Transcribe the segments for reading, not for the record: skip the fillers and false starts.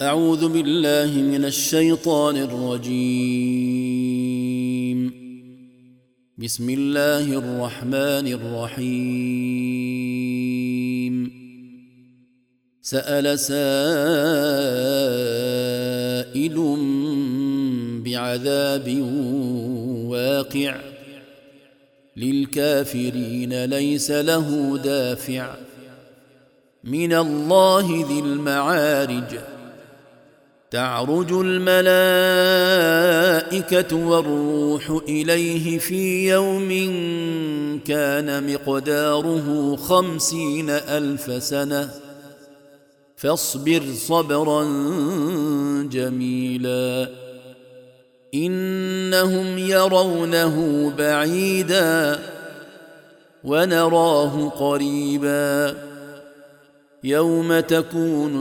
أعوذ بالله من الشيطان الرجيم. بسم الله الرحمن الرحيم. سأل سائل بعذاب واقع للكافرين ليس له دافع من الله ذي المعارج. تعرج الملائكة والروح إليه في يوم كان مقداره 50,000 سنة فاصبر صبرا جميلا إنهم يرونه بعيدا ونراه قريبا يوم تكون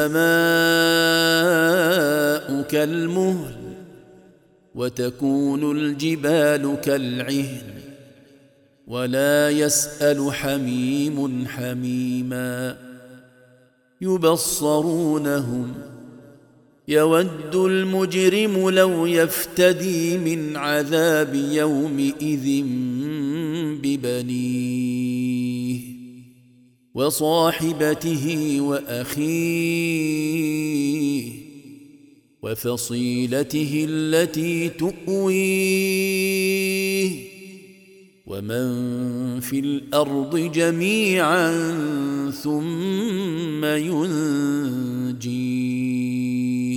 السماء كالمهل وتكون الجبال كالعهن ولا يسأل حميم حميما يبصرونهم يود المجرم لو يفتدي من عذاب يومئذ ببنيه وصاحبته وأخيه وفصيلته التي تؤويه ومن في الأرض جميعا ثم ينجيه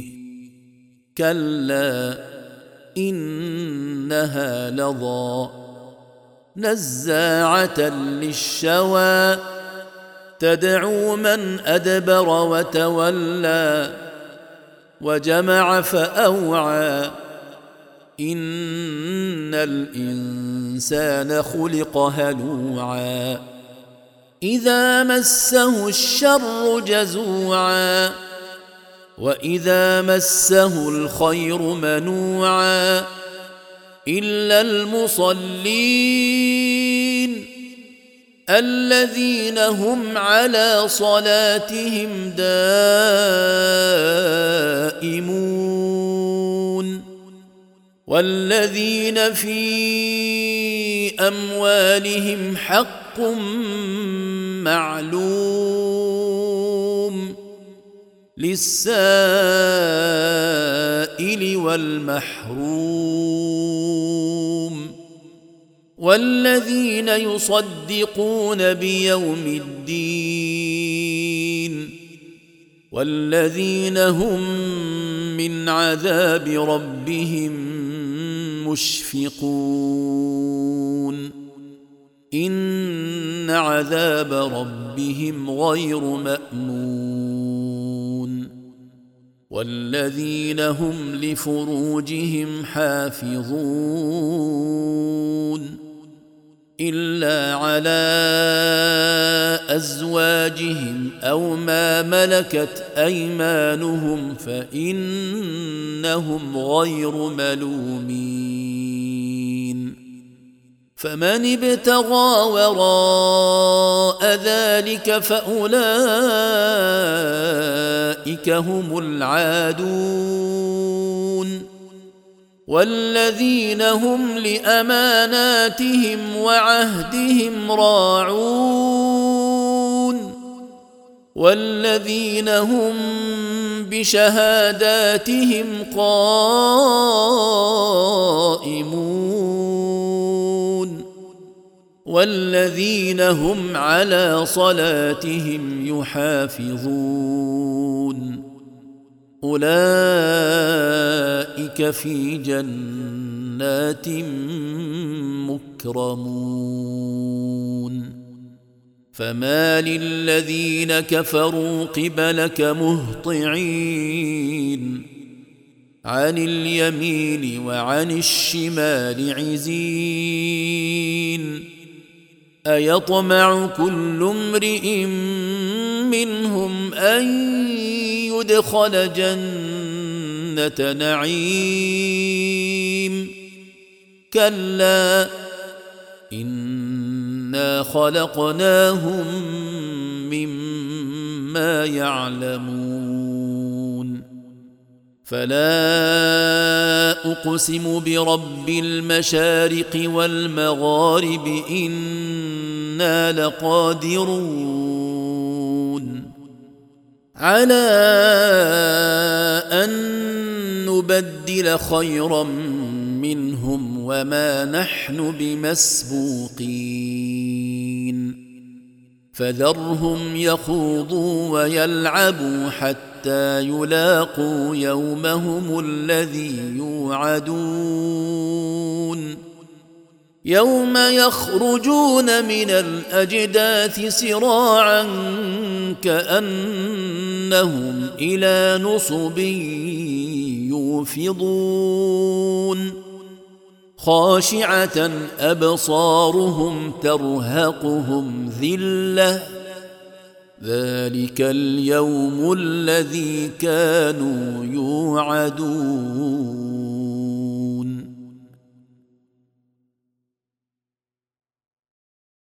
كلا إنها لظى نزاعة للشوى تدعو من أدبر وتولى وجمع فأوعى إن الإنسان خلق هلوعا إذا مسه الشر جزوعا وإذا مسه الخير منوعا إلا المصلين الذين هم على صلاتهم دائمون والذين في أموالهم حق معلوم للسائل والمحروم والذين يصدقون بيوم الدين والذين هم من عذاب ربهم مشفقون إن عذاب ربهم غير مأمون والذين هم لفروجهم حافظون إلا على أزواجهم أو ما ملكت أيمانهم فإنهم غير ملومين فمن ابتغى وراء ذلك فأولئك هم العادون والذين هم لأماناتهم وعهدهم راعون والذين هم بشهاداتهم قائمون والذين هم على صلاتهم يحافظون أولئك في جنات مكرمون فما للذين كفروا قبلك مهطعين عن اليمين وعن الشمال عزين أيطمع كل امرئ منهم أن يدخل جنة نعيم كلا إنا خلقناهم مما يعلمون فلا أقسم برب المشارق والمغارب إنا لقادرون على أن نبدل خيرا منهم وما نحن بمسبوقين فذرهم يخوضوا ويلعبوا حتى يلاقوا يومهم الذي يوعدون يوم يخرجون من الأجداث سراعا كأنهم إلى نصب يوفضون خاشعة أبصارهم ترهقهم ذلة ذلك اليوم الذي كانوا يوعدون